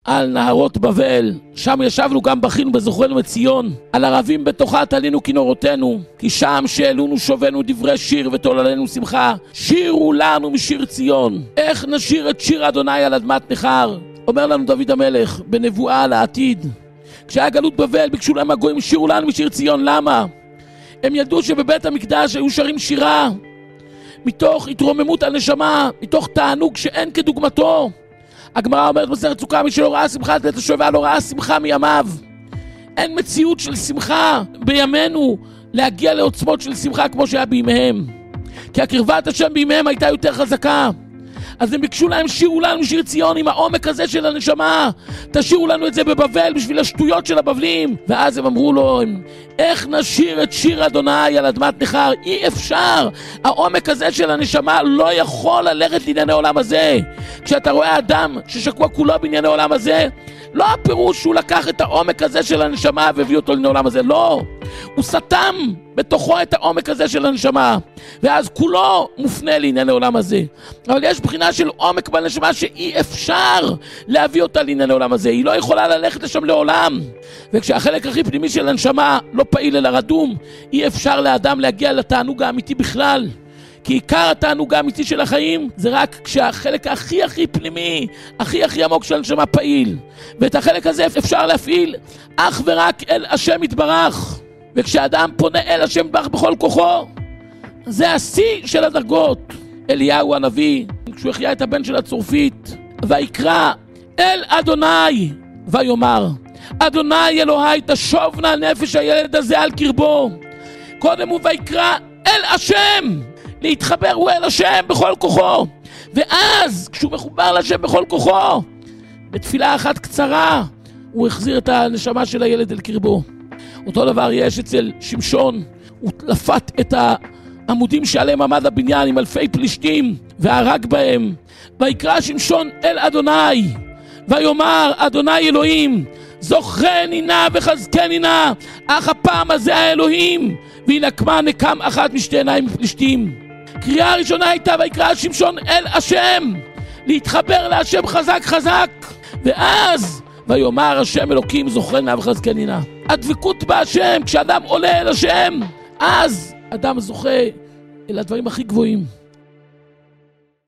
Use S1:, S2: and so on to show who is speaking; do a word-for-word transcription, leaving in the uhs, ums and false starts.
S1: על נהרות בבל, שם ישבנו גם בכינו בזוכרנו מציון, על ערבים בתוכה תלינו כינורותינו, כי שם שאלונו שובנו דברי שיר ותוללנו שמחה, שירו לנו משיר ציון. איך נשיר את שיר אדוני על אדמת נחר? אומר לנו דוד המלך בנבואה לעתיד. כשהיה גלות בבל ביקשו להם הגויים שירו לנו משיר ציון. למה? הם ידעו שבבית המקדש היו שרים שירה מתוך התרוממות הנשמה, מתוך תענוג שאין כדוגמתו. הגמרא אומרת במסכת סוכה, מי שלא ראה שמחה את בית השואבה לא ראה שמחה מימיו. אין מציאות של שמחה בימינו להגיע לעוצמות של שמחה כמו שהיה בימיהם, כי הקרבת השם בימיהם הייתה יותר חזקה. אז הם ביקשו להם שירו לנו שיר ציון עם העומק הזה של הנשמה, תשירו לנו את זה בבבל בשביל השטויות של הבבלים. ואז הם אמרו לו, איך נשיר את שיר אדוני על אדמת נחר? אי אפשר, העומק הזה של הנשמה לא יכול ללכת לענייני עולם הזה. כשאתה רואה אדם ששקוע כולו בענייני עולם הזה, לא הפירוש שהוא לקח את העומק הזה של הנשמה והביא אותו לענייני עולם הזה, לא, הוא סתם בתוכו את העומק הזה של הנשמה, ואז כולו מופנה לענייני עולם הזה. אבל יש בחינה של עומק בנשמה שאי אפשר להביא אותה לענייני עולם הזה, היא לא יכולה ללכת לשם לעולם. וכשהחלק הכי פנימי של הנשמה לא פעיל אלא רדום, אי אפשר לאדם להגיע לתענוג האמיתי בכלל. כי עיקר התענוג האמיתי של החיים זה רק כשהחלק הכי הכי פנימי, הכי הכי עמוק של הנשמה פעיל. ואת החלק הזה אפשר להפעיל אך ורק אל השם יתברך. וכשאדם פונה אל השם יתברך בכל כוחו, זה השיא של הדרגות. אליהו הנביא, כשהוא החיה את הבן של הצורפית, ויקרא אל אדוני ויאמר, אדוני אלוהי תשוב נא נפש הילד הזה על קרבו. קודם הוא ויקרא אל השם, להתחבר הוא אל השם בכל כוחו, ואז כשהוא מחובר לשם בכל כוחו, בתפילה אחת קצרה הוא החזיר את הנשמה של הילד אל קרבו. אותו דבר יש אצל שמשון, הוא לפת את העמודים שעליהם עמד הבניין עם אלפי פלישתים והרג בהם. ויקרא שמשון אל אדוני ויאמר, אדוני אלוהים זוכרני נא וחזקני נא, אך הפעם הזה האלוהים, וינקמה נקם אחת משתי עיניים מפלישתים. קריאה הראשונה הייתה ויקרא שמשון אל השם, להתחבר להשם חזק חזק, ואז ויאמר השם אלוקים זוכרני נא וחזקני נא. הדבקות בהשם, כשאדם עולה אל השם, אז אדם זוכה אל הדברים הכי גבוהים.